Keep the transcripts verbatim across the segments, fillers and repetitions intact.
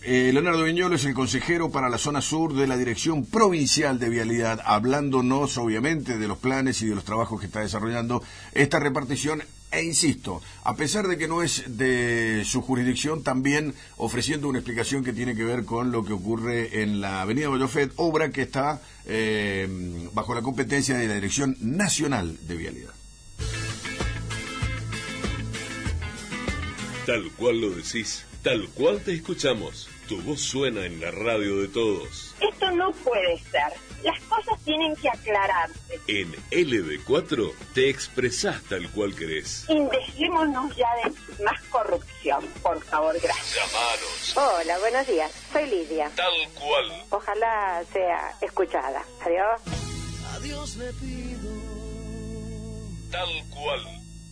Eh, Leonardo Viñolo es el consejero para la zona sur de la Dirección Provincial de Vialidad, hablándonos obviamente de los planes y de los trabajos que está desarrollando esta repartición. E insisto, a pesar de que no es de su jurisdicción, también ofreciendo una explicación que tiene que ver con lo que ocurre en la avenida Bollofet, obra que está eh, bajo la competencia de la Dirección Nacional de Vialidad. Tal cual lo decís, tal cual te escuchamos. Tu voz suena en la radio de todos. Esto no puede ser. Las cosas tienen que aclararse. En L D cuatro te expresás tal cual querés. Y dejémonos ya de más corrupción, por favor, gracias. Llamanos. Hola, buenos días. Soy Lidia. Tal cual. Ojalá sea escuchada. Adiós. Adiós le pido. Tal cual.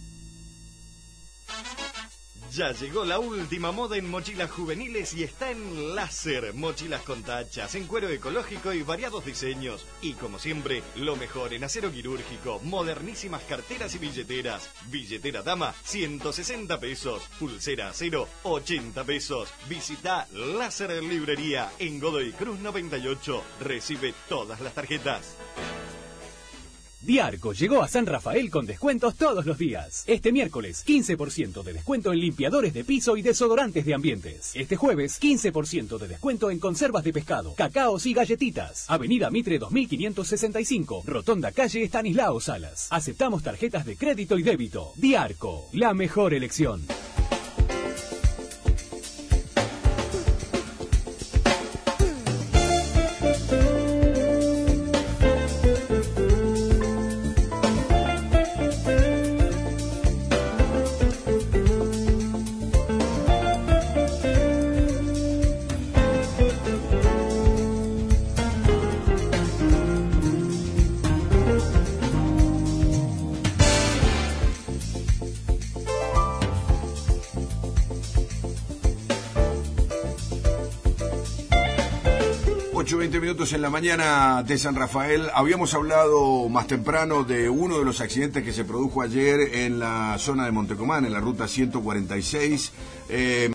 Ya llegó la última moda en mochilas juveniles y está en Láser. Mochilas con tachas, en cuero ecológico y variados diseños. Y como siempre, lo mejor en acero quirúrgico, modernísimas carteras y billeteras. Billetera dama, ciento sesenta pesos. Pulsera acero, ochenta pesos. Visita Láser Librería en Godoy Cruz noventa y ocho. Recibe todas las tarjetas. Diarco llegó a San Rafael con descuentos todos los días. Este miércoles, quince por ciento de descuento en limpiadores de piso y desodorantes de ambientes. Este jueves, quince por ciento de descuento en conservas de pescado, cacaos y galletitas. Avenida Mitre dos mil quinientos sesenta y cinco, Rotonda Calle Estanislao Salas. Aceptamos tarjetas de crédito y débito. Diarco, la mejor elección. ocho veinte minutos en la mañana de San Rafael. Habíamos hablado más temprano de uno de los accidentes que se produjo ayer en la zona de Montecomán, en la ruta ciento cuarenta y seis. Eh,